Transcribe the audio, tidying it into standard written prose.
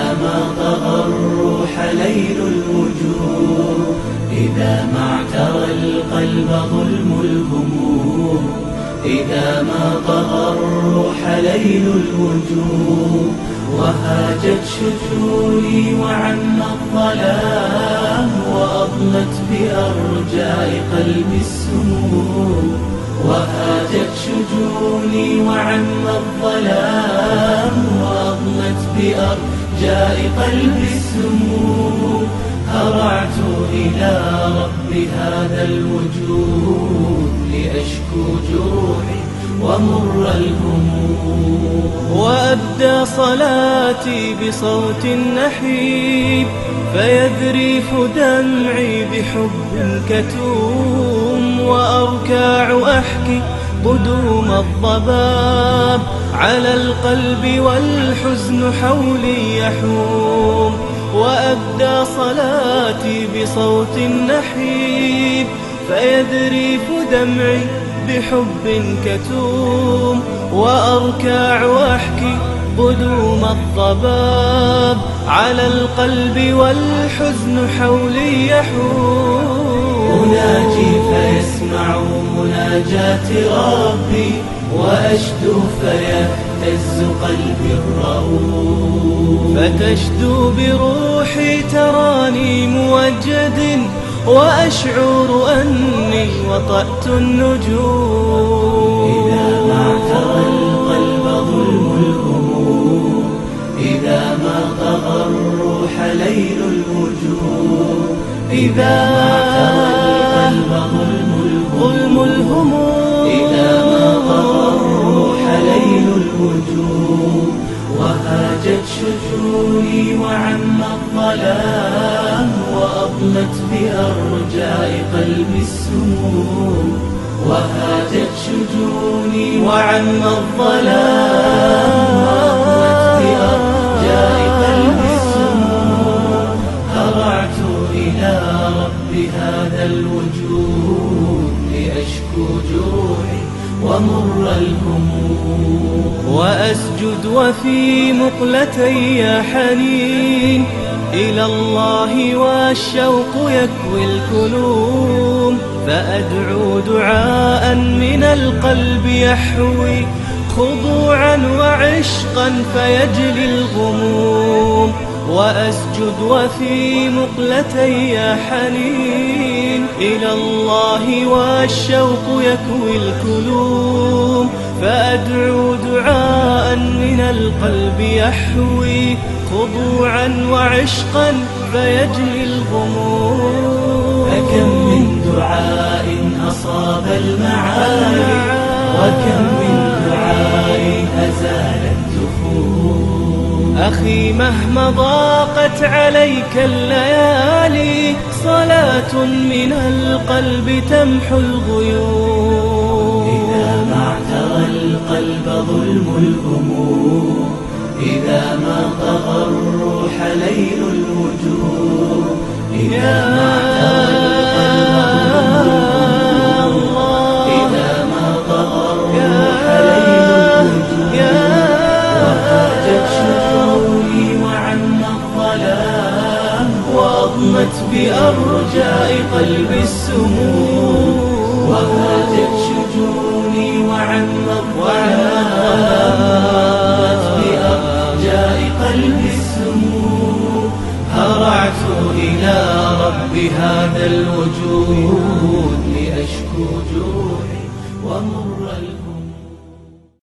ما طغى الروح ليل الوجود، إذا ما اعترى القلب ظلم الهموم، إذا ما طغى الروح ليل الوجود، وهاجت شجوني وعم الظلام، وأضلت بأرجاء قلبي السموم، وهاجت شجوني وعم الظلام، وأضلت بأرجاء قلبي السموم، هرعت إلى رب هذا الوجود لأشكو جروحي ومر الهموم. وأبدى صلاتي بصوت نحيب، فيذريف دمعي بحب كتوم، وأركع أحكي قدوم الضباب على القلب والحزن حولي يحوم. وأبدى صلاتي بصوت نحيب، فيذريف دمعي بحب كتوم، وأركع وأحكي قدوم الضباب على القلب والحزن حولي يحوم. أناجي فيسمع مناجات ربي، وأشدو فيهتز قلبي الرؤوف، فتشدو بروحي تراني موجد، وأشعر أني وطأت النجوم. إذا ما اعترى القلب ظلم الهموم، إذا ما طغى الروح ليل الوجود، إذا ما اعترى القلب ظلم الهموم، إذا ما طغى الروح ليل الوجود، وهاجت شجوني وعم الظلام، وأضلت بأرجاء قلبي السموم، وهاجت شجوني وعم الظلام، وأضلت بأرجاء قلبي السموم، هرعت إلى رب هذا الوجود لأشكو جروحي ومر الهموم. وأسجد وفي مقلتي حنين إلى الله، والشوق يكوي الكلوم، فأدعو دعاء من القلب يحوي خضوعا وعشقا فيجلي الغموم. وأسجد وفي مقلتي حنين إلى الله، والشوق يكوي الكلوم، فأدعو دعاء من القلب يحوي خضوعا وعشقا فيجلي الغموم. فكم من دعاء أصاب المعالي، وكم من دعاء أزال الجفون. أخي مهما ضاقت عليك الليالي، صلاة من القلب تمحو الغيوم. إذا ما اعترى القلب ظلم الهموم، إذا ما طغى الروح ليل الوجود، إذا ما اعترى القلب إذا ما طغى الروح ليل الوجود، وهاجت شجوني وعم الظلام، وأضمت بأرجاء قلبي السموم، وهاجت شجوني وعم الظلام، بأرجاء قلبي السموم، هرعت إلى رب هذا الوجود لأشكو جروحي ومر الهموم.